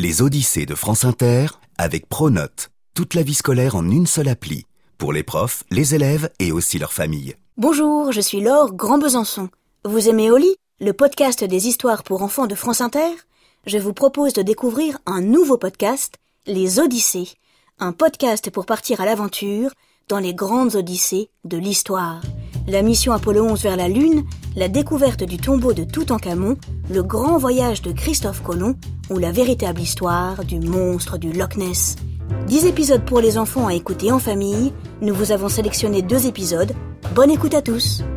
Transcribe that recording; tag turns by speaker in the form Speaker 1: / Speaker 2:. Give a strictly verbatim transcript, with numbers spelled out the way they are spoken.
Speaker 1: Les Odyssées de France Inter avec Pronote. Toute la vie scolaire en une seule appli. Pour les profs, les élèves et aussi leurs familles.
Speaker 2: Bonjour, je suis Laure Grand-Besançon. Vous aimez Oli, le podcast des histoires pour enfants de France Inter? Je vous propose de découvrir un nouveau podcast, Les Odyssées. Un podcast pour partir à l'aventure dans les grandes odyssées de l'histoire. La mission Apollo onze vers la Lune, la découverte du tombeau de Toutankhamon, le grand voyage de Christophe Colomb ou la véritable histoire du monstre du Loch Ness. Dix épisodes pour les enfants à écouter en famille. Nous vous avons sélectionné deux épisodes. Bonne écoute à tous!